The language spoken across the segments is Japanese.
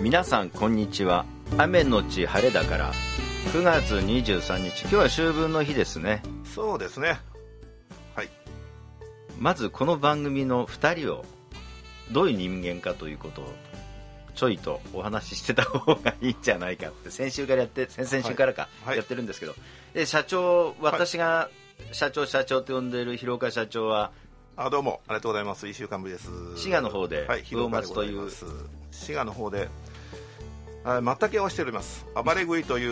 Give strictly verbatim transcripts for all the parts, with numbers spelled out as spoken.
皆さんこんにちは。雨のち晴れだからくがつにじゅうさんにち、今日は秋分の日ですね。 そうですね。はい。 まずこの番組のふたりをどういう人間かということをちょいとお話ししてた方がいいんじゃないかって先週からやって先々週からかやってるんですけど、で社長、私が社長社長と呼んでいる広岡社長は、 あ、どうもありがとうございます。いっしゅうかんぶりです。 滋賀の方で魚松という、 滋賀の方でまったけをしております。暴れ食いという、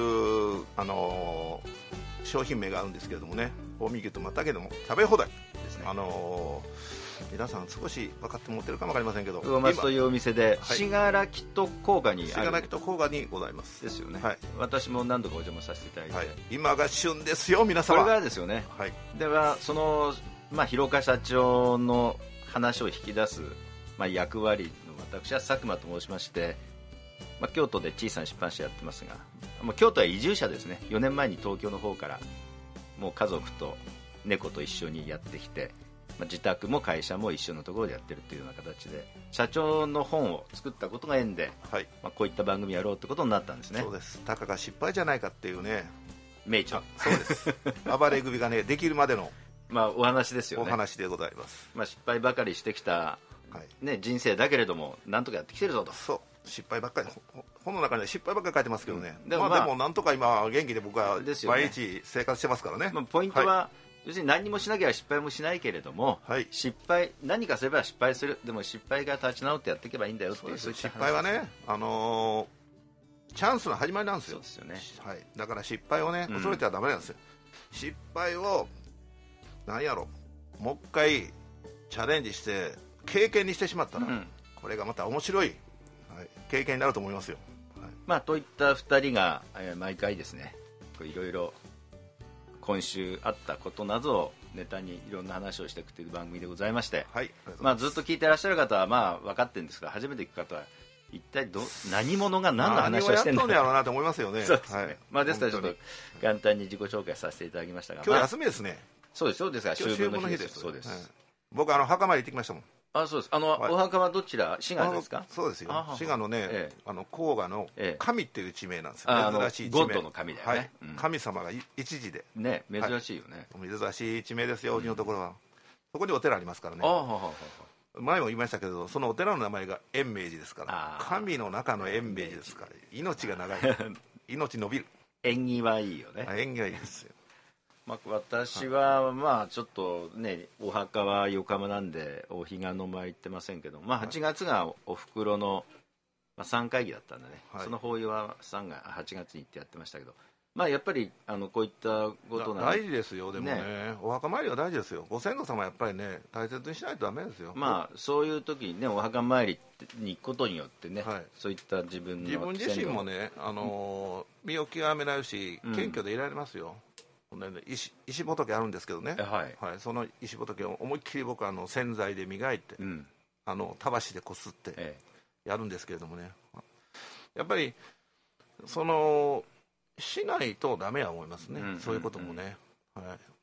あのー、商品名があるんですけれどもね、近江牛とまったけでも食べ放題ですね。あのー、皆さん少し分かって持ってるかも分かりませんけど、 魚松というお店で信楽と甲賀にある、 信楽と甲賀にございますですよね、 はい、 私も何度かお邪魔させていただいて、はい、 今が旬ですよ皆様。 これからですよね、はい、ではその、まあ、広岡社長の話を引き出す、まあ、役割の私は佐久間と申しまして、まあ、京都で小さな出版社やってますが、もう京都は移住者ですね。よねんまえに東京の方からもう家族と猫と一緒にやってきて、まあ、自宅も会社も一緒のところでやってるというような形で、社長の本を作ったことが縁で、はい、まあ、こういった番組やろうってことになったんですね。 そうです。たかが失敗じゃないかっていうね、 名著。 そうです。暴れ首がねできるまでのまあお話ですよね。 お話でございます。 まあ、失敗ばかりしてきた、はいね、人生だけれどもなんとかやってきてるぞと。 そう、失敗ばっかり、本の中には失敗ばっかり書いてますけどね、うん、でも、まあ、でもなんとか今元気で僕は毎日生活してますからね。 まあ、ポイントは、はい、要するに何もしなきゃ失敗もしないけれども、はい、失敗何かすれば失敗する、でも失敗が立ち直ってやっていけばいいんだよっていう。 そうです。失敗はね、あのー、チャンスの始まりなんですよ。 そうですよね、 はい、だから失敗をね恐れてはダメなんですよ、うん、失敗を何やろもう一回チャレンジして経験にしてしまったら、うん、これがまた面白い、はい、経験になると思いますよ、はい。 まあ、といったふたりが、えー、毎回ですね、いろいろ今週あったことなどをネタにいろんな話をしていくという番組でございまして、はい、まあ、ずっと聞いてらっしゃる方はまあ分かってるんですが、初めて聞く方は一体ど何者が何の話をしてるんだろう何をやっとんやろうなと思いますよね。 そうですね、はい、まあ、ですからちょっと簡単に自己紹介させていただきましたが、 今日休みですね、まあ、 そうです。そうですが秋分の日です。 そうです、はい、僕あの墓参り行ってきましたもん。 あ、そうです。あの、はい、お墓はどちら？滋賀ですか？ そうですよ。滋賀のね、ええ、あの甲賀の神っていう地名なんですよ。 ええ、 珍しい地名。 ゴッドの神だよね。はい、 うん、神様が一時で。 ね、珍しいよね。 はい、珍しい地名ですよ、うちのところは。そこにお寺ありますからね。 あ、ははは。 前も言いましたけど、そのお寺の名前が延命寺ですから、神の中の延命寺ですから、命が長い。命伸びる。 縁起はいいよね。 縁起はいいですよ。 まあ、私はまあちょっとね、お墓は横浜なんでお彼岸の前行ってませんけど、まあ、はちがつがおふくろの三回忌だったんでね、はい、その法要はさんがつはちがつに行ってやってましたけど、まあ、やっぱりあのこういったことなん大事ですよ。でも ね, ねお墓参りは大事ですよ。ご先祖様やっぱりね大切にしないとダメですよ。 まあそういう時にねお墓参りに行くことによってね、はい、そういった自分の自分自身もね、あのー、身を極められるし謙虚でいられますよ、うん、石, 石仏あるんですけどね、はいはい、その石仏を思いっきり僕はあの洗剤で磨いて、うん、あのたわしでこすってやるんですけれどもね、やっぱりそのしないとダメは思いますね、うんうんうん、そういうこともね、はい、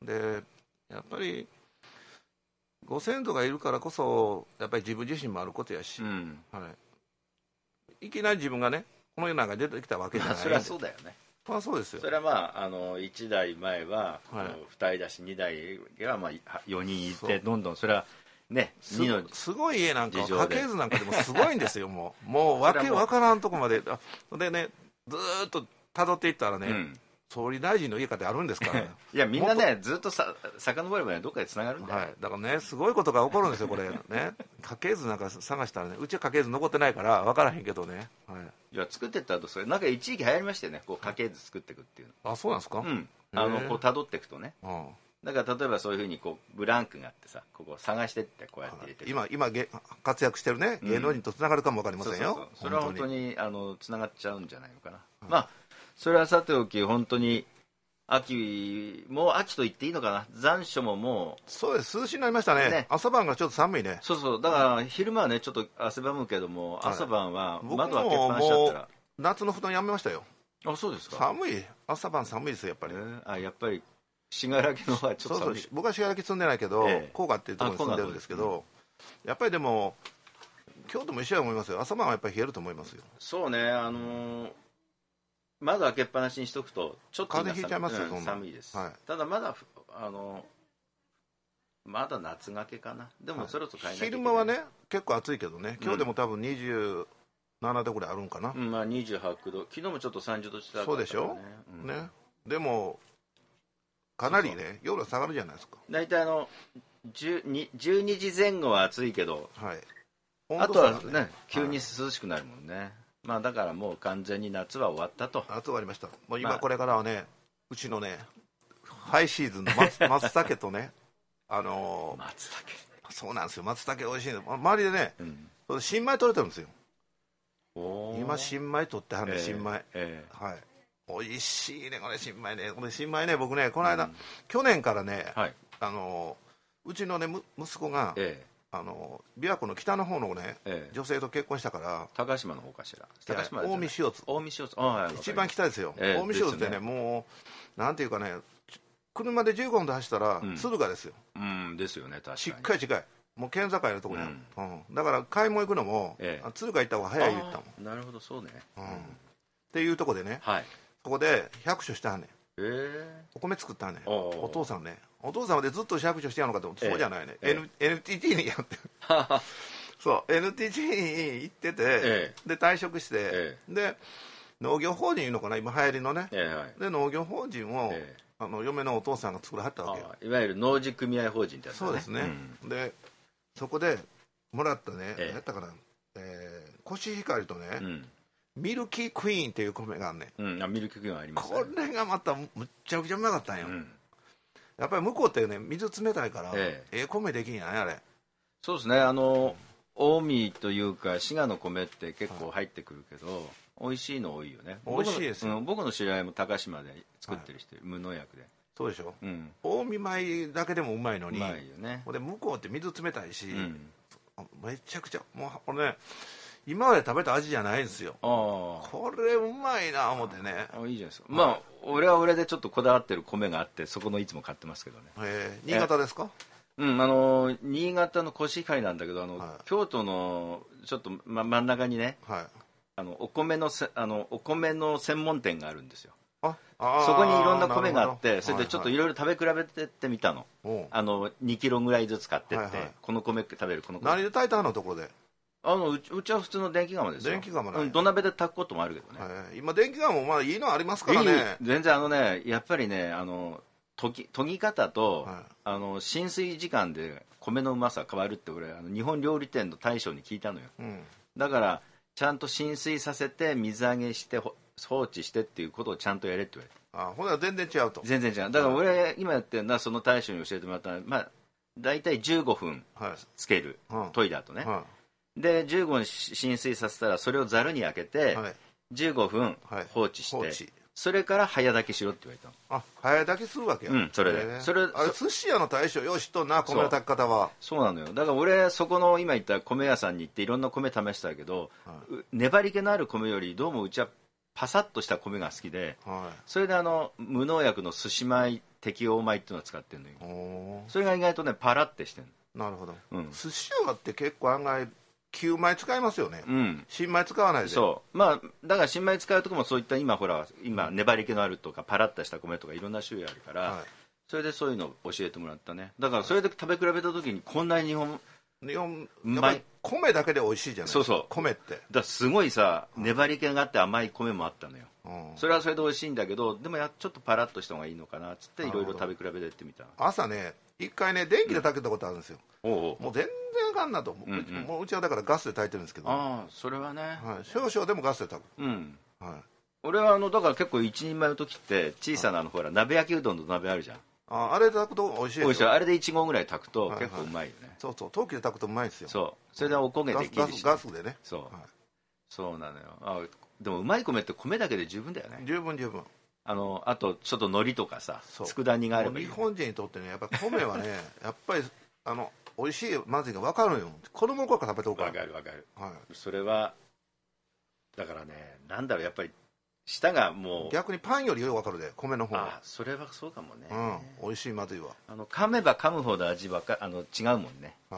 でやっぱりご先祖がいるからこそやっぱり自分自身もあることやし、うん、はい、いきなり自分がねこの世の中に出てきたわけじゃないんで、 それはそうだよね。 まあ、そうですよ。 それはまあ、あのいちだいまえはふたりだしにだいがまあよにんいて、どんどんそれはね、 す, すごい家なんか家系図なんかでもすごいんですよもうもうわけわからんとこまででね、ずーっと辿っていったらね、うん、総理大臣の家かってあるんですからねいやみんなねずっとさ遡ればねどっかでつながるんだよ、はい、 だからねすごいことが起こるんですよこれね家系図なんか探したらね、うちは家系図残ってないから分からへんけどね、はい、 いや作ってった後それなんか一時期流行りましたよね、こう家系図作っていくっていうの。 あ、そうなんですか。 うん、あのこう辿っていくとね、うん、だから例えばそういうふうにこうブランクがあってさ、ここ探してってこうやって入れて今今活躍してるね芸能人とつながるかも分かりませんよ、うん、そうそうそう、それは本当にあのつながっちゃうんじゃないのかな、うん、まあそれはさておき本当に秋も秋と言っていいのかな、残暑ももうそうです、涼しになりました ね, ね朝晩がちょっと寒いね。 そうそう、だから昼間はねちょっと汗ばむけども、はい、朝晩は窓開けっぱなしだったら夏の布団やめましたよ。 あ、そうですか。 寒い、朝晩寒いですよやっぱり、えー、あやっぱり信楽の方はちょっと寒い。 そうそう、僕は信楽住んでないけど、えー、甲賀っていうところに住んでるんですけど、うん、やっぱりでも京都も一緒だと思いますよ。朝晩はやっぱり冷えると思いますよ。 そうね、あのー、窓開けっぱなしにしとくとちょっと風邪ひいちゃいますよ、 うん、寒いです、 はい、 ただまだあのまだ夏掛けかな。でもそろそろ買えない、 昼間はね結構暑いけどね、今日でも多分にじゅうななどぐらいあるんかな、 うん、まあにじゅうはちど、昨日もちょっとさんじゅうど近かったからね。 そうでしょ、うん、ね。でもかなりね、そうそう夜は下がるじゃないですか。 大体あのじゅうにじぜん後は暑いけど、 はい、 あとはね急に涼しくなるもんね、はい、まあだからもう完全に夏は終わったと。 夏終わりました。もう今これからはね、まあ、うちのねハイシーズンの松茸とねあのー、 松茸、 そうなんですよ、松茸美味しいの。周りでね、うん、新米取れてるんですよ。今新米取ってはんねん、新米、えー、はい、美味しいねこれ新米ね。これ新米ね、僕ねこの間、うん、去年からね、はい、あのうちのね息子が、えー、あの琵琶湖の北の方のね、えー、女性と結婚したから。 高島の方かしら。 高島近江塩津、 近江塩津、あ、 一番北ですよ、えー、近江塩津って ね, ねもうなんていうかね、車でじゅうごふんで走ったら、うん、敦賀ですよ、 うん、ですよね、確かにしっかり近い、もう県境のところに、うんうん、だから買い物行くのも、ええ、敦賀行った方が早い言ったもん。なるほど、そうね、 うん、っていうところでね、はい、そこで百所してはんねん、えー、お米作ったはんねん。 お, お父さんね、お父さんでずっと百所してやるのかと思って、えー、そうじゃないね、えー N エヌティーティー にやってそう エヌティーティー に行ってて、えー、で退職して、えー、で農業法人いうのかな、今流行りのね、えーはい、で農業法人を、えーあの嫁のお父さんが作らはったわけよ。 いわゆる農事組合法人ってやつだね。 そうですね、うん、でそこでもらったね、ええ、何やったかな、えー、コシヒカリとね、うん、ミルキークイーンっていう米があんね、 うん、あミルキークイーンあります、 ね、これがまたむっちゃくちゃうまかったんよ、うん、やっぱり向こうってね水冷たいからええええ米できんやねあれ。 そうですね、あの、うん、近江というか滋賀の米って結構入ってくるけど、はい、美味しいの多いよね。 美味しいですよ、 うん、僕の知り合いも高島で作ってる人、はい、無農薬で。 そうでしょ、うん、近江米だけでもうまいのに、 うまいよね。 で向こうって水冷たいし、うん、めちゃくちゃもう俺ね今まで食べた味じゃないんですよ。これうまいな思ってね。 あいいじゃないですか。まあ俺は俺でちょっとこだわってる米があって、そこのいつも買ってますけどね。 へ新潟ですか？ うん、あの新潟のコシヒカリなんだけど、あの、はい、京都のちょっと、ま、真ん中にね、はい、あのお米のせあのお米の専門店があるんですよ。あそこにいろんな米があって、それでちょっといろいろ食べ比べてってみたの、はいはい、あのにキロぐらいずつ買ってって、はいはい、この米食べる、この米何で炊いたのところで。 あの う, うちは普通の電気釜ですよ。 電気釜ね、うん、 土鍋で炊くこともあるけどね、 はい、今電気釜もまあいいのありますからね。いい全然あのねやっぱりねあの研ぎ、研ぎ方と、はい、あの浸水時間で米のうまさ変わるって俺あの日本料理店の大将に聞いたのよ、うん、だからちゃんと浸水させて水揚げして放置してっていうことをちゃんとやれって言われて。 あほら全然違うと。 全然違う。だから俺今やってるのはその大将に教えてもらったのは、まあ、大体じゅうごふんつける、はい、研いだ後ね、はい、でじゅうごふん浸水させたらそれをざるに開けて、はい、じゅうごふん放置して、はい、それから早炊きしろって言われたの。 あ早炊きするわけや。 うんそれでそれあれ寿司屋の大将よしとんな米の炊き方は。 そうなのよ。だから俺そこの今言った米屋さんに行っていろんな米試したけど、はい、粘り気のある米よりどうもうちはパサッとした米が好きで、はい、それであの無農薬の寿司米適応米っていうのを使ってるのよ。それが意外とねパラってしてる。 なるほど、うん、寿司屋って結構案外旧米使いますよね、うん、新米使わないで。 そうまあだから新米使うとこもそういった今ほら今粘り気のあるとかパラッとした米とかいろんな種類あるから、はい、それでそういうのを教えてもらったね。だからそれで食べ比べた時にこんなに日本日本やっぱり米だけで美味しいじゃない。 そうそう米ってだすごいさ粘り気があって甘い米もあったのよ、うん、それはそれで美味しいんだけどでもやちょっとパラッとした方がいいのかなっつっていろいろ食べ比べてってみた。 朝ね一回ね電気で炊けたことあるんですよ、うん、おうおうもう全然あかんなと思う、うんうん、もううちはだからガスで炊いてるんですけど。 ああそれはね、 はい、少々でもガスで炊く、うんはい、俺はあのだから結構一人前の時って小さなあのほら鍋焼きうどんの鍋あるじゃん。 あ, あれで炊くと美味しいですよ。 あれでいち合ぐらい炊くと結構うまいよね、はいはい、 そうそう陶器で炊くとうまいですよ。 そうそれでお焦げできるし、ね、 ガス, ガスでね。 そう、はい、そうなのよ。あでもうまい米って米だけで十分だよね。 十分十分。 あのあとちょっと海苔とかさ佃煮があればいい、 ね、日本人にとってねやっぱ米はねやっぱりあの美味しいまずいが分かるよ。子供の頃から食べておくから。 分かる分かる、はい、それはだからねなんだろうやっぱり舌がもう逆にパンよりよく分かるで米の方が。 あそれはそうかもね、 うん、美味しいまずいはあの噛めば噛むほど味はかあの違うもんね、 はい、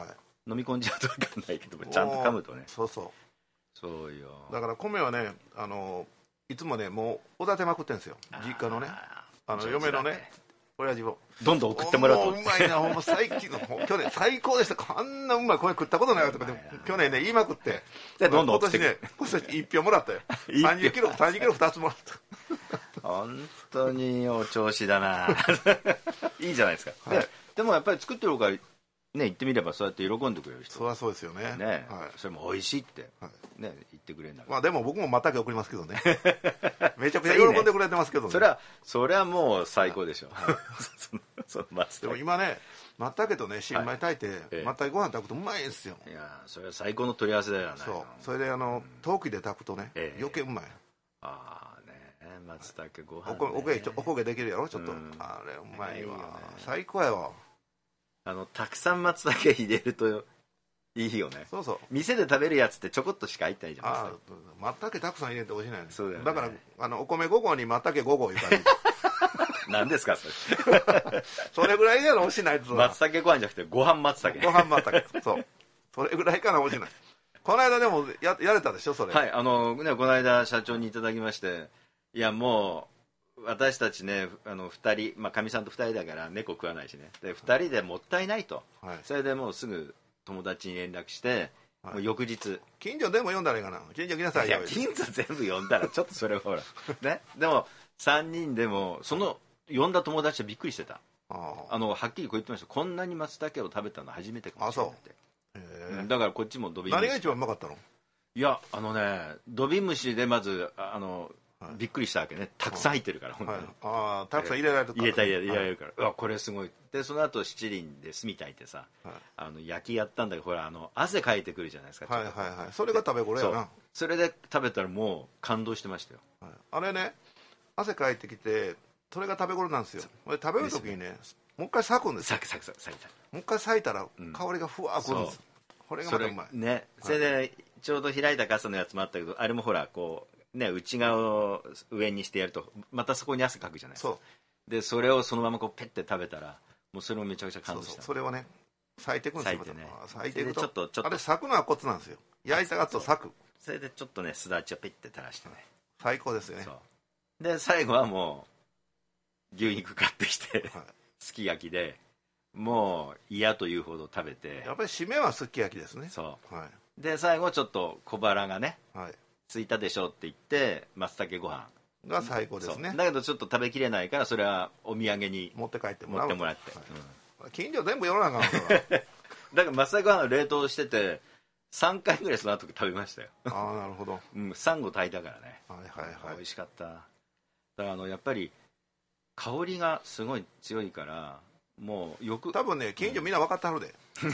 飲み込んじゃうと分かんないけどちゃんと噛むとね。 そうそうそうよ。 だから米はねあのいつもねもうおだてまくってんですよ実家のねあの嫁のね親父をどんどん送ってもらうともううまいなほんま最近の去年最高でしたあんなうまい米食ったことないよとかで去年ね言いまくってでどんどん今年ね今年いっぴょうもらったよさんじゅっキロさんじゅっキロふたつもらった本当にお調子だないいじゃないですか、はい、で, でもやっぱり作ってる方がね言ってみればそうやって喜んでくれる人そりゃそうですよねね、はい、それも美味しいって、はい、ね言ってくれるんだから、 まあ、でも僕もまたけ送りますけどねめちゃくちゃ喜んでくれてますけどねそれはそれはもう最高でしょ、はい、そのでも今ねまったけとね新米炊いて、はいええ、まったけご飯炊くとうまいんですよ。 いやそれは最高の取り合わせだよね。 そうそれであの、うん、陶器で炊くとね、ええ、余計うまい。 ああね松茸ご飯、 ね、おこげおこげできるやろちょっと、うん、あれうまいわ、ね、最高やわ。 あのたくさん松茸入れるといいよね。 そうそう店で食べるやつってちょこっとしか入ってないじゃないですか。 まったけたくさん入れて美味しいない、ね、 そうだよね、 だからあのお米ご合にまったけご合いう感じ何ですかそれそれぐらいやろ美味しいないと松茸ご飯じゃなくてご飯松茸ご飯松茸そうそれぐらいかな美味しいないこの間でも や, やれたでしょそれ。 はいあの、ね、この間社長にいただきましていやもう私たちねあのふたりまあかみさんとふたりだから猫食わないしねでふたりでもったいないと、はい、それでもうすぐ友達に連絡して、はい、もう翌日近所でも読んだらいいかな近所来なさいよ。 いや近所全部読んだらちょっとそれはほらねでもさんにんでもその呼んだ友達はびっくりしてた。ああのはっきりこう言ってました。こんなに松茸を食べたの初めてかもしれないって。あそうへだからこっちもドビムシ。 何が一番うまかったの？ いやあのねドビムシでまずあの、はい、びっくりしたわけね。たくさん入ってるから、はい、本当に、 ああたくさん入れられるから入れた入れ入れられるから、はい、うわこれすごい。でその後七輪で炭炊いてさ、はい、あの焼きやったんだけどほらあの汗かいてくるじゃないですか。 はいはいはいそれが食べ頃やな。 そ, それで食べたらもう感動してましたよ、 はい、あれね汗かいてきてそれが食べ頃なんですよ。食べる時にねもう一回裂くんですよ。 裂く裂く裂いたもう一回裂いたら香りがふわーくるんです、うん、これがまたうまいね、はい、それでちょうど開いた傘のやつもあったけどあれもほらこうね内側を上にしてやるとまたそこに汗かくじゃないですか。そうでそれをそのままこうペッて食べたらもうそれもめちゃくちゃ感動した。 そうそうそれをね裂いていくんですよ。 裂いてね裂いていくとちょっとちょっとあれ裂くのはコツなんですよ。焼いた後裂く。 それでちょっとねすだちをペッて垂らしてね最高ですよね。 そうで最後はもう牛肉買ってきて、はい、すき焼きでもう嫌というほど食べてやっぱり締めはすき焼きですね。 そう、はい、で最後ちょっと小腹がね、はい、ついたでしょって言って松茸ご飯が最高ですね。 だけどちょっと食べきれないからそれはお土産に持って帰ってもらう持ってもらって、はいうん、近所全部世の中のだから松茸ご飯冷凍しててさんかいぐらいその後食べましたよ。 ああなるほど、 うん、サンゴ炊いたからね、 はいはいはい、 美味しかった。だからあのやっぱり香りがすごい強いからもうよく多分ね近所みんな分かってはるで、うん、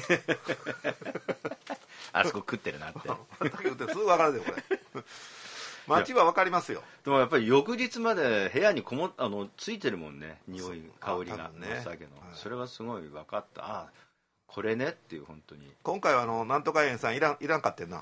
あそこ食ってるなって畑売ってすぐ分かるでこれ街は分かりますよ。 でもやっぱり翌日まで部屋にこもあのついてるもんね匂い香りがね、松茸の、はい、それはすごい分かった。あこれねっていう本当に今回はあのなんとか園さんいらんいらんかってんな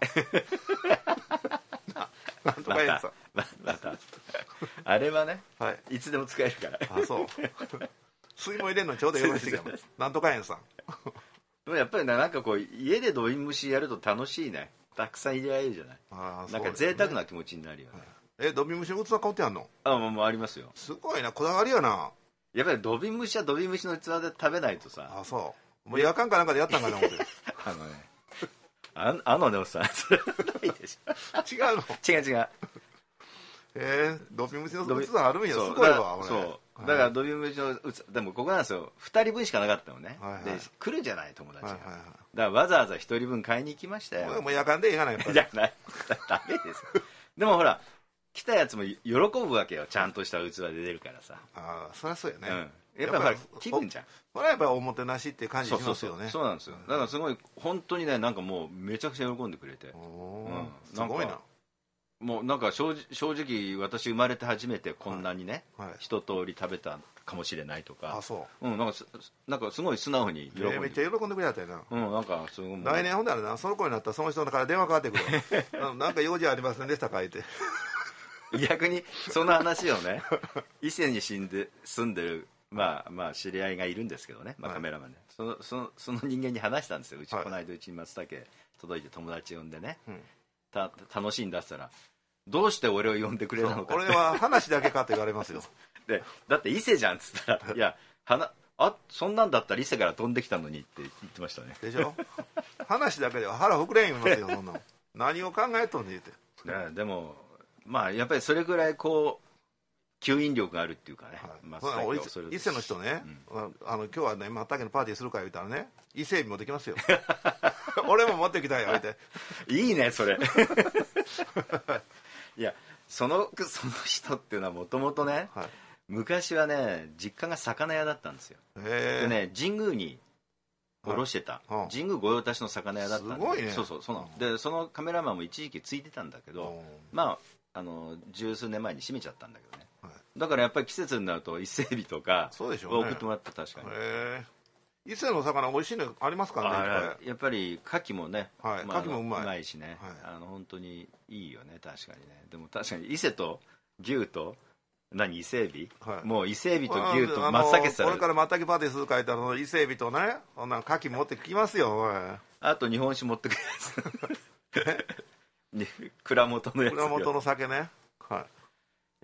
なんとか園さんまた、またあれはね、はい、いつでも使えるからあそう水も入れるのちょうどよろしいかもなんとか園さんでもやっぱりなんかこう家でドビムシやると楽しいね。たくさん入れられるじゃない。あなんか贅沢な気持ちになるよね、 はい、えドビムシの器買ってあんの？ あもうありますよ。すごいなこだわりやな。やっぱりドビムシはドビムシの器で食べないとさ。 あそうもう夜間かなんかでやったんかな思ってあのねあ, あのねおっさんそれないでしょ違うの違う違うえー、ドビムシの器あるんやすごいわそう、はい、だからドビムシの器でもここなんですよふたりぶんしかなかったのね、はいはい、で来るじゃない友達が、はいはいはい、だからわざわざひとりぶん買いに行きましたよ。 もう夜間でいいかなやっぱりじゃないダメですでもほら来たやつも喜ぶわけよ。ちゃんとした器で出るからさ。 ああそりゃそうやね、 うん、やっぱりほら気分じゃん。 これはやっぱりおもてなしって感じしますよね。 そうそうそうそうなんですよ。だからすごい本当にねなんかもうめちゃくちゃ喜んでくれて、 お、うん、すごいな。 もうなんか正直、正直私生まれて初めてこんなにね、はいはい、一通り食べたかもしれないとか。あそう、うん、なんかすなんかすごい素直に喜んで、えー、 めっちゃ喜んでくれたよな。 うんなんかすごい来年ほんだらなその子になったらその人から電話かかってくるなんか用事ありませんでしたか言って逆にその話をね伊勢に住んで住んでるまあまあ知り合いがいるんですけどね、まあ、カメラマンね、はい、 そのそのその人間に話したんですよ。うち、はい、この間うちに松茸届いて友達呼んでね、うん、た楽しいんだって言ったら、どうして俺を呼んでくれたのかって。 俺は話だけかって言われますよ。 でだって伊勢じゃんっつったらいや話あそんなんだったら伊勢から飛んできたのにって言ってましたね。 でしょ。話だけでは腹膨れん言いますよ。そんなの何を考えとんねんって。 で, でもまあやっぱりそれぐらいこう吸引力があるっていうかね、 はい、伊勢の人ね、うん、あの今日はね松茸のパーティーするから言ったらね、伊勢海老もできますよ。俺も持ってきたよ言っていいねそれ。いやそのその人っていうのはもともとね、はい、昔はね実家が魚屋だったんですよ。でね神宮に卸してた、はい、神宮御用達の魚屋だったんで、 すごいね。 そうそうそのでそのカメラマンも一時期ついてたんだけど、まああの十数年前に閉めちゃったんだけどね、はい、だからやっぱり季節になると伊勢海老とか送ってもらった。確かに伊勢の魚美味しいのありますからね。やっぱり牡蠣もね、 はいまあ、牡蠣もうまい、 うまいしね、はい、あの本当にいいよね確かにね。でも確かに伊勢と牛と何伊勢海老、はい、もう伊勢海老と牛と松茸さ、 これから松茸パーティーする書いたら伊勢海老とね、こんな牡蠣持ってきますよ。 あと日本酒持ってくるやつ。蔵元のやつ。 蔵元の酒ね。はい。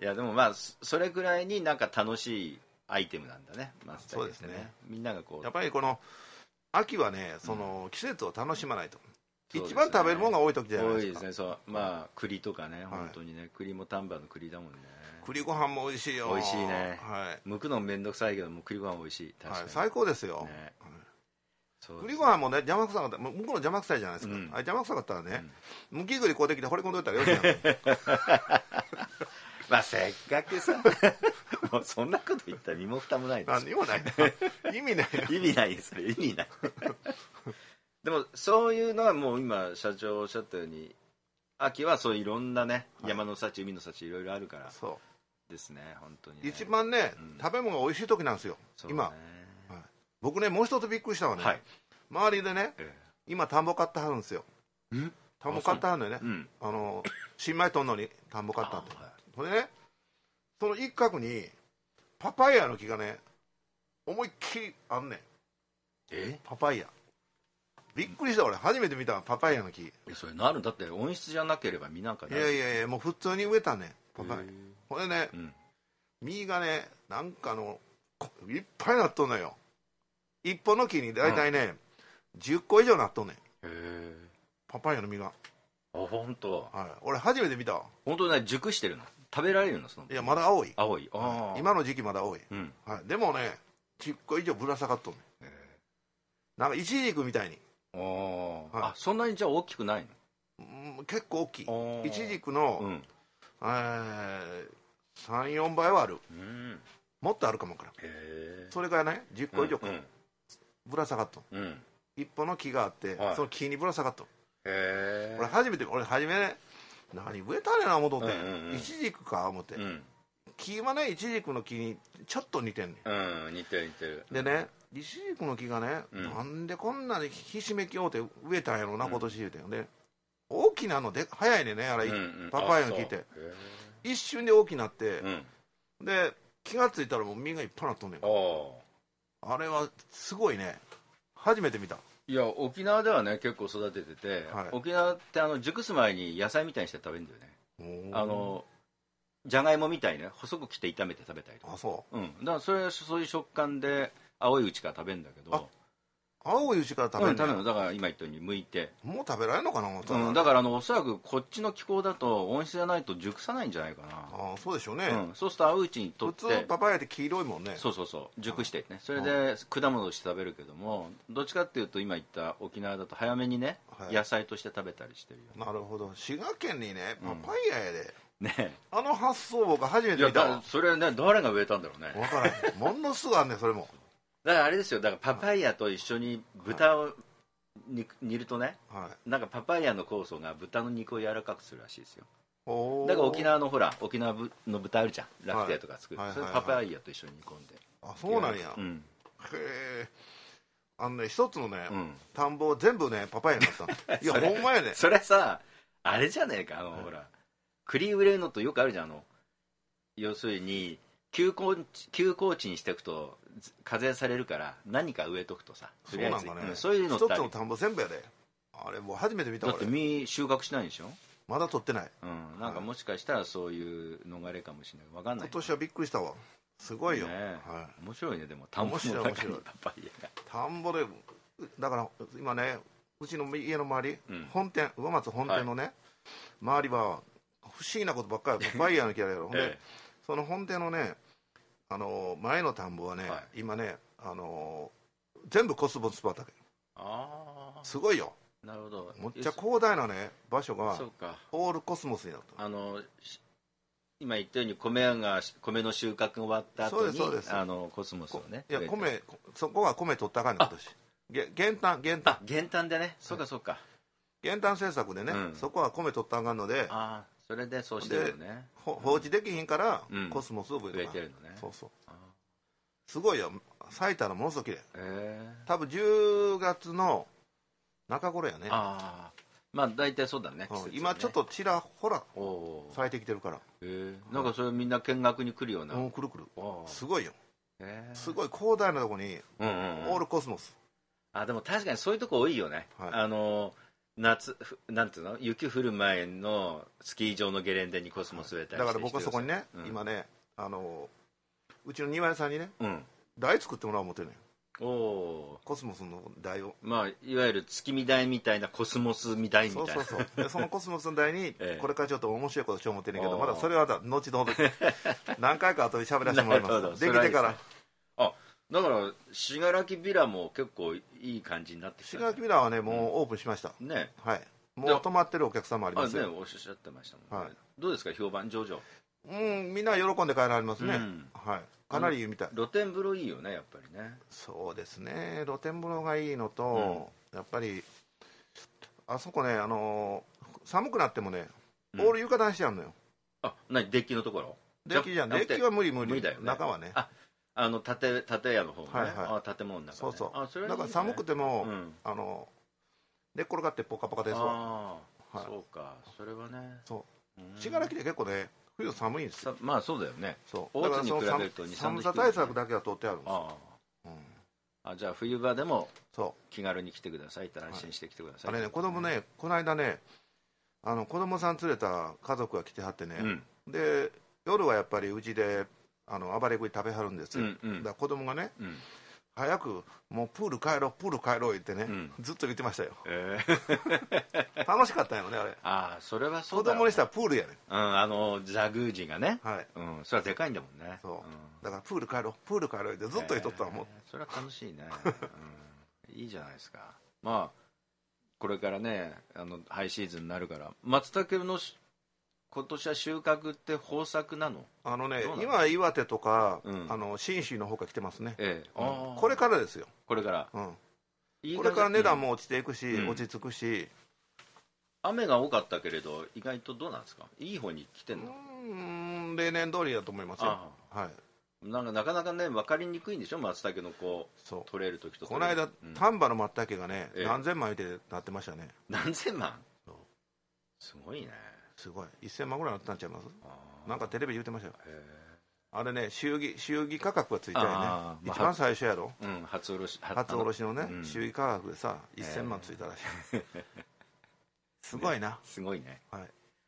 いやでもまあそれぐらいになんか楽しいアイテムなんだね。松茸ってね。 そうですね。 みんながこう。 やっぱりこの秋はね、その季節を楽しまないと。うん、一番食べるものが多い時じゃないですか。 多いですね。そうまあ栗とかね、本当にね、はい、栗も丹波の栗だもんね。 栗ご飯も美味しいよ。 美味しいね、 はい、 剥くのめんどくさいけども栗ご飯美味しい。確かに、はい、 最高ですよ、ね、はい、栗ご飯もね邪魔くさかったら向こうの邪魔くさいじゃないですか、うん、あれ邪魔くさかったらね、うん、むき栗こうできて掘り込んどいたらよしやん。 まあせっかくさもうそんなこと言ったら身も蓋もないです。 何もない意味ない意味ないです意味ない。でもそういうのはもう今社長おっしゃったように秋はそういういろんなね、はい、山の幸海の幸いろいろあるからそうですね。本当に、ね、 一番ね、うん、食べ物が美味しい時なんですよ、ね、今、はい、僕ねもう一つびっくりしたのはね、はい、周りでね、ええ、今田んぼ買ってはるんですよ。ん田んぼ買ってはるのよね、うん、あの新米とんのに田んぼ買ったって、はい、それねその一角にパパイヤの木がね思いっきりあんねん。 えパパイヤびっくりした。俺初めて見たパパイヤの木。 それなるんだって温室じゃなければ実なんかない。 いやいやいやもう普通に植えたねパパイヤ。これね、うん、実がねなんかのいっぱいなっとんのよ。一本の木に大体ね、うん、じゅっこ以上なっとんねん。へパパイヤの実が。あ本当。 はい俺初めて見た。 本当ね熟してるの食べられるのその。 いやまだ青い青い。あ今の時期まだ青い、うんはい、でもねじゅっこ以上ぶら下がっとんねん。なんかイチジクみたいに。 あ、はい、あそんなにじゃあ大きくないの。うん、結構大きい。イチジクの、うんえー、さん、よんばいはある、うん、もっとあるかもから。へそれがねじゅっこ以上か、うんうん、ぶら下がっと、うん、一本の木があって、はい、その木にぶら下がっと。へ俺初めて俺初めね何植えたねな思っとって、うんうんうん、イチジクか思って、うん、木はねイチジクの木にちょっと似てんねん、うん、似てる似てる。 でねイチジクの木がね、うん、なんでこんなにひしめきおうて植えたんやろな、うん、今年言うてんで大きなので早いねねあれ、うんうん、パパイヤの木って一瞬で大きなって、うん、で気がついたらもう実がいっぱいなっとんねん。あれはすごいね初めて見た。 いや沖縄ではね結構育ててて、はい、沖縄ってあの熟す前に野菜みたいにして食べるんだよね。あのじゃがいもみたいにね細く切って炒めて食べたりとか。 あそう、 うん、だからそれそういう食感で青いうちから食べるんだけど。 青いうちから食べるんだ、 うん、食べるのだから今言ったように剥いてもう食べられるのかな、 うん、だからあのおそらくこっちの気候だと温室じゃないと熟さないんじゃないかな。 あそうでしょうね、 うん、そうすると青いうちにとって普通パパイヤって黄色いもんね。 そうそうそう熟してねそれで果物として食べるけどもどっちかっていうと今言った沖縄だと早めにね、はい、野菜として食べたりしてるよ。 なるほど。滋賀県にねパパイヤやで、 うん、ねあの発想僕初めて見たわ。いやそれね誰が植えたんだろうね。 分からないものすごいあんねんそれも。 だからあれですよだからパパイヤと一緒に豚を煮るとね、はい、なんかパパイヤの酵素が豚の肉を柔らかくするらしいですよ。だから沖縄のほら沖縄の豚あるじゃんラフテーとか作る、はい、それパパイヤと一緒に煮込んで。 あそうなんや、うん、へえあのね一つのね、うん、田んぼ全部ねパパイヤになったいやほんまやね。 それさあれじゃねえかあの、はい、ほら栗植えるのとよくあるじゃんあの要するに休耕休耕地にしていくと課税されるから何か植えとくとさ、 そうなんかね、 うん、そういうのって一つの田んぼ全部やで、あれもう初めて見た。 だって実収穫しないでしょ。 まだ取ってない、 うん、なんかもしかしたらそういう逃れかもしれない、分かんない。 今年はびっくりしたわ、すごいよ、 ね、 はい、 面白いね。でも田んぼの中にパパイヤが、 田んぼでだから今ね、うちの家の周り、うん、本店上松本店のね、はい、周りは不思議なことばっかり、パパイヤの木やろ、ほんで、ええ、その本店のね、あの前の田んぼはね、はい、今ね、あの全部コスモス畑。ああ、すごいよ。 なるほど。 むっちゃ広大なね場所がオールコスモスになった。 あの今言ったように米が米の収穫が終わった後にあのコスモスをね。 いや米、そこは米取ったかんね、今年。減反減反。 減反でね。そうかそうか。 減反政策でね、うん、そこは米取ったかんので。 ああ、それでそうしてるよね。 放置できひんからコスモスを植えてるのね。そうそう。すごいよ。咲いたらものすごくきれい。多分じゅうがつの中頃やね。ああ、 まあ大体そうだね。 うん、今ちょっとちらほら咲いてきてるから。 へえ。なんかそれみんな見学に来るような。 うん、来る来る。すごいよ。すごい広大なとこにオールコスモス。 あ、でも確かにそういうとこ多いよね。はい、あの夏なんていうの、雪降る前のスキー場のゲレンデにコスモス植えたりして。 だから僕はそこにね、うん、今ね、あのうちの庭屋さんにね、うん、台作ってもらおう思ってるね。おコスモスの台を、 まあ、いわゆる月見台みたいなコスモス見台みたいな。 そうそうそう。でそのコスモスの台にこれからちょっと面白いことしよう思ってるんだけど、まだそれは後ほど何回か後で喋らせてもらいますできてから。 あ、だから信楽ビラも結構いい感じになってきた、ね、 信楽ビラはねもうオープンしました、うん、ね、はい、もう泊まってるお客さんもありますよ。 あ、ね、おっしゃってましたもんね、はい、どうですか評判上々。 うん、みんな喜んで帰られますね、うん、はい、かなりいいみたい。 露天風呂いいよねやっぱりね。 そうですね、露天風呂がいいのと、うん、やっぱりあそこね、あのー、寒くなってもね、うん、オール床暖してあるのよ。 あ、何、デッキのところ。 デッキじゃん、デッキは無理無理、無理だよね、中はね。 あ、あの建建屋の方ね、はいはい、あ、建物の中、ね、 そうそう、 あ、それはいいね、 だから寒くても、うん、あの寝っ転がってポカポカですわ。 あ、はい、そうか、それはね。 そう、信楽で結構ね冬寒いんですよ。 まあそうだよね。 そうだからその寒さ対策だけは取ってあるんですよ。あ、 うん、あ、じゃあ冬場でも気軽に来てくださいって安心して来てください、 はい、あれね、子供ね、この間ね、あの子供さん連れた家族が来てはってね、うん、で夜はやっぱりうちであの暴れ食い食べはるんですよ、うんうん、だから子供がね、うん、早くもうプール帰ろうプール帰ろう言ってね、うん、ずっと言ってましたよ、えー、楽しかったよねあれ。 ああ、それはそうだよ、ね、 子供にしたらプールやね、 うん、あのザグージがね、はい、うん、それはでかいんだもんね。 そう、うん、だからプール帰ろうプール帰ろうってずっと言っとったらもう、 えー、それは楽しいね、うん、いいじゃないですか。まあこれからね、あのハイシーズンになるから松茸の今年は収穫って豊作なの？ あのね、今岩手とか、うん、あの信州の方が来てますね、ええ、うん、これからですよ、 これから、 うん、これから値段も落ちていくし、うん、落ち着くし。 雨が多かったけれど意外とどうなんですか、いい方に来てんの？ うーん、例年通りだと思いますよ。はい、 なんかなかなかね分かりにくいんでしょ、松茸のこう取れる時とこの間、うん、丹波の松茸がね、ええ、何千万でなってましたね。 何千万？すごいね。 すごい、せんまんぐらいなったんちゃいます？なんかテレビ言うてましたよ。あれね、祝儀祝儀価格がついたよね、まあ、一番最初やろ、 うん、初卸し初卸のね、うん、祝儀価格でさせんまんついたらしいすごいな、ね、 すごいね、 はい、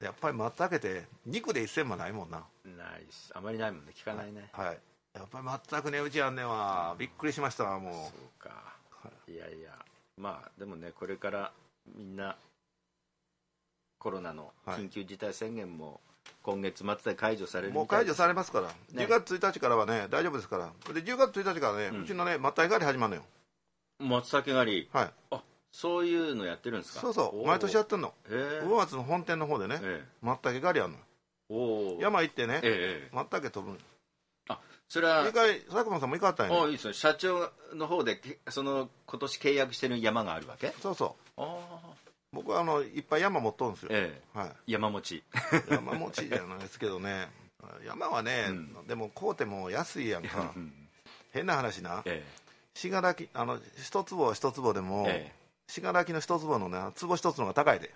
やっぱり松茸って肉でせんまんないもんな。 ないです、あまりないもんね、聞かないね、 はい、はい、やっぱり松茸値打ちあんねんわ、びっくりしましたわもう。 そうか、はい、いやいや、まあでもね、これからみんなコロナの緊急事態宣言も今月末で解除されるみたいです。 もう解除されますから、ね、じゅうがつついたちからはね大丈夫ですから。でじゅうがつついたちからね、うん、うちのね松茸狩り始まるのよ。 松茸狩り、 はい、 あ、そういうのやってるんですか？ そうそう、毎年やってるの。魚松の本店の方でね、えー、松茸狩りやるの。お山行ってね、えー、松茸取るの。 あ、それは一回佐久間さんも行かはったんや、ね、 あ、いいですね。社長の方でその今年契約してる山があるわけ？ そうそう。あ、僕はあのいっぱい山持っとるんですよ、ええ、はい、 山持ち山持ちじゃないですけどね山はね、うん、でも買うても安いやんか変な話な、ええ、信楽あの一坪は一坪でも、ええ、信楽の一坪のね坪一つの方が高いで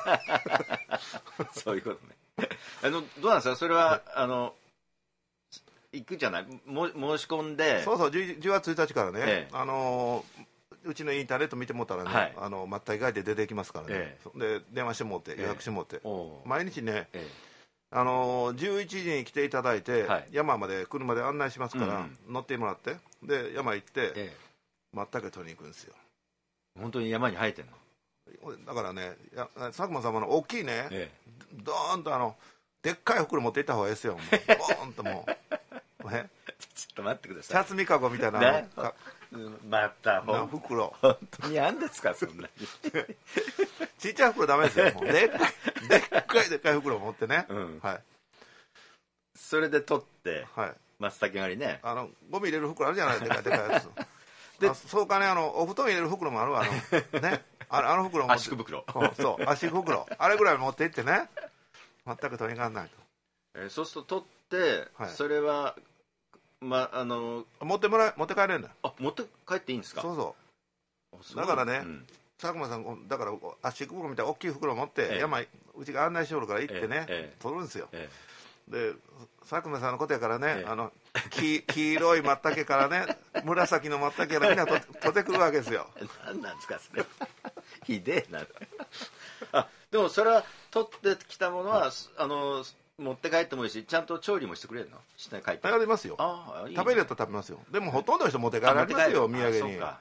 そういうことね。あのどうなんですかそれは、あの行くじゃない、も申し込んで、 そうそう、じゅうがつついたちからね、ええ、あのうちのインターネット見てもらったらね、はい、あのまったく書いて出てきますからね、ええ、で電話してもって予約してもって、ええ、毎日ね、ええ、あのじゅういちじに来ていただいて、はい、山まで車で案内しますから、うん、乗ってもらってで山行って、ええ、まったく取りに行くんですよ。 本当に山に生えてるのだからね、佐久間様の大きいね、ええ、ドーンとあのでっかい袋持っていった方がいいですよ。ボーンともうね、 ちょっと待ってください。 シャツみかごみたいなまたほん袋本当にあんですかそんなにちっちゃい袋ダメですよ。もうでっかいでっかいでっかい袋持ってね、うん、はい、 それで取って、はい、松茸狩りね、 あのゴミ入れる袋あるじゃないですか、でかいでかいやつでそうかね、あのお布団入れる袋もあるわ、あのね、あの, あの袋も圧縮袋、 そう圧縮袋あれぐらい持っていってね、全く取りに行かないと、 えー、そうすると取って、はい、それはまあの持ってもら持って帰れるんだ。 あ、持って帰っていいんですか。 そうそうだからね、うん、佐久間さんだから圧縮袋みたいな大きい袋持って、ええ、山うちが案内しておるから行ってね、ええ、取るんですよ、ええ、で佐久間さんのことやからね、ええ、あの 黄, 黄色い松茸からね紫の松茸からみんな取ってくるわけですよ。 何なんですかそれひでえなあ、でもそれは取ってきたものは、はい、あの持って帰ってもいいし、ちゃんと調理もしてくれるの？して帰って。 帰りますよ。ああ、いいね、食べるやったら食べますよ。でもほとんどの人持って帰られますよ、土産に。うん、だから、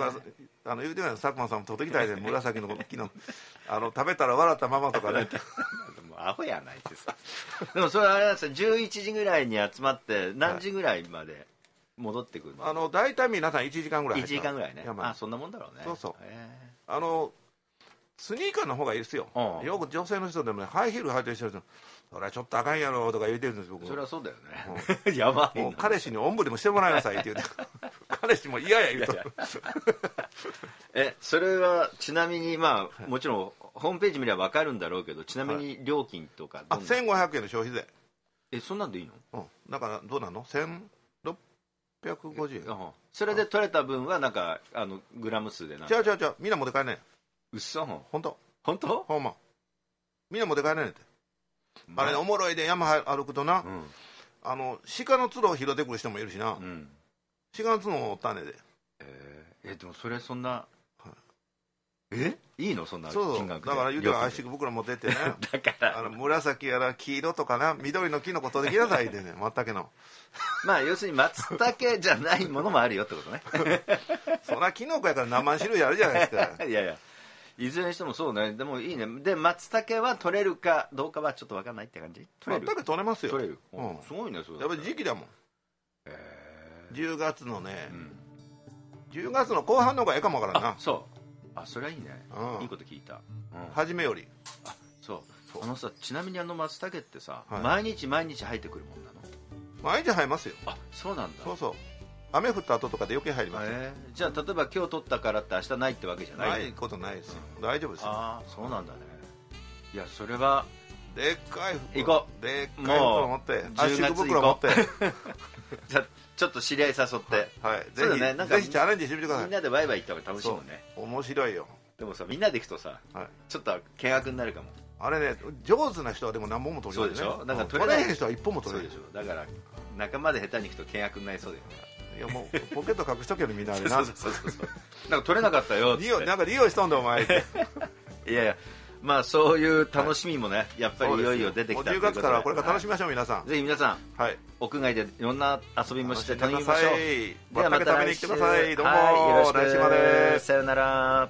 あの言うてないの佐久間さんも取ってきたいで、紫の木のあの食べたら笑ったままとかね。 もうアホやないですか。でもそれはあれなんですよ、じゅういちじぐらいに集まって何時ぐらいまで戻ってくるの？ あの大体皆さんいちじかんぐらい。 いちじかんぐらいね。あ、そんなもんだろうね。 そうそう。あのスニーカーの方がいいですよ。よく女性の人でもね、ハイヒール履いてる人でそれはちょっとあかんやろとか言うてるんですよ。 それはそうだよね、うん、やばいもう彼氏におんぶでもしてもらいなさいって言うて彼氏も嫌や言うとえ、それはちなみにまあもちろんホームページ見れば分かるんだろうけど、ちなみに料金とかどんな、あ、せんごひゃくえんの消費税。 え、そんなんでいいの？ うん、だからどうなの？せんろっぴゃくごじゅうえん、うん、 それで取れた分はなんかあのグラム数でなんか違う違う違う、みんな持って帰んねん。 うっそ、 ほんと本当？ ほんまみんな持って帰れねんって、まあ、あれおもろいで山歩くとな、うん、あの鹿の角を拾ってくる人もいるしな、うん、鹿の角を持ったねで、 えー、えでもそれそんな、はい、えいいのそんな金額で。だから言うたら圧縮袋持ってってねだからあの紫やら黄色とかな緑のキノコ取ってきなさいでね、松茸のまあ要するに松茸じゃないものもあるよってことねそんなキノコやから何万種類あるじゃないですかいやいや、いずれにしてもそうね。でもいいね。で松茸は取れるかどうかはちょっと分かんないって感じ。 取れる。松茸取れますよ。 取れる、うん、すごいねそれ。 やっぱり時期だもん、えー、じゅうがつのね、うん、じゅうがつの後半の方がええかもわからんな。 あ、そう、あ、それはいいね、うん、いいこと聞いた、うん、 初めより。 あ、そう、そう、あのさ、ちなみにあの松茸ってさ、はい、毎日毎日生えてくるもんなの？ 毎日生えますよ。 あ、そうなんだ。 そうそう、雨降った後とかで余計入ります、えー、じゃあ例えば今日取ったからって明日ないってわけじゃない？ ないことないですよ、うん、大丈夫ですよ。 ああ、そうなんだね。いや、それはでっかい袋、 行こう、でっかい袋持って圧縮袋持ってじゃあちょっと知り合い誘って、 はい、はい、 そうだね、なんかぜひチャレンジしてみてください。 みんなでワイワイ行った方が楽しいもんね。 面白いよ。 でもさ、みんなで行くとさ、はい、ちょっと険悪になるかも。 あれね、上手な人はでも何本も取れるね。 そうでしょ、なんか取れない人は一本も取れる。 そうでしょ、だから仲間で下手に行くと険悪になりそうだよね。 いや、もうポケット隠しとけよみんなあれな。 そうそうそうそう、なんか取れなかったよって利用、なんか利用しとんだお前っていやいや、まあそういう楽しみもね、はい、やっぱりいよいよ出てきたということで、 じゅうがつからこれから楽しみましょう、はい、皆さん。 ぜひ皆さん、はい、屋外でいろんな遊びもして楽しみましょう。 ではまた食べに来てください。どうも、 はい、よろしく、 来週まで。 さよなら。